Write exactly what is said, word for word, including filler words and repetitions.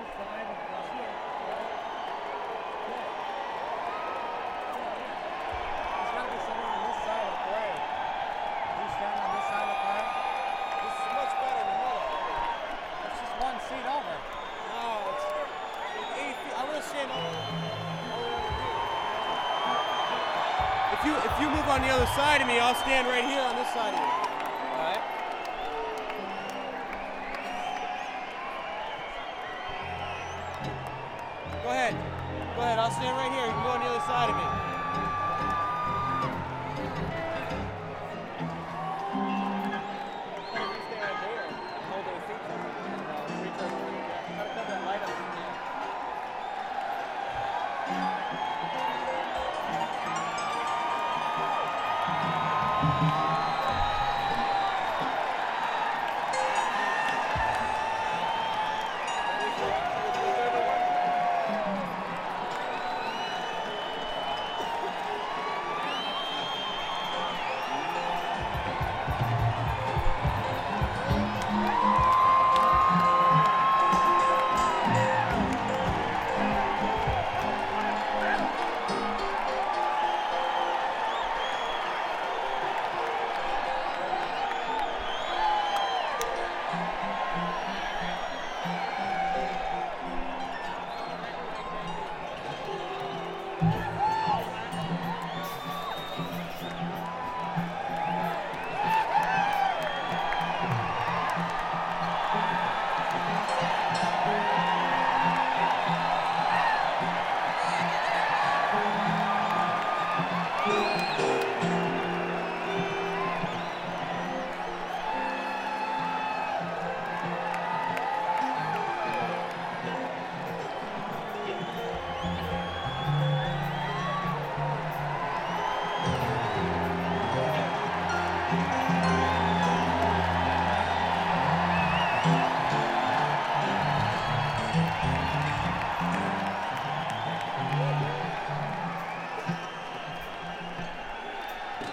If you if you move on the other side of me, I'll stand right here on this side of you. All right? Go ahead. Go ahead. I'll stand right here. You can go on the other side of me. Thank you.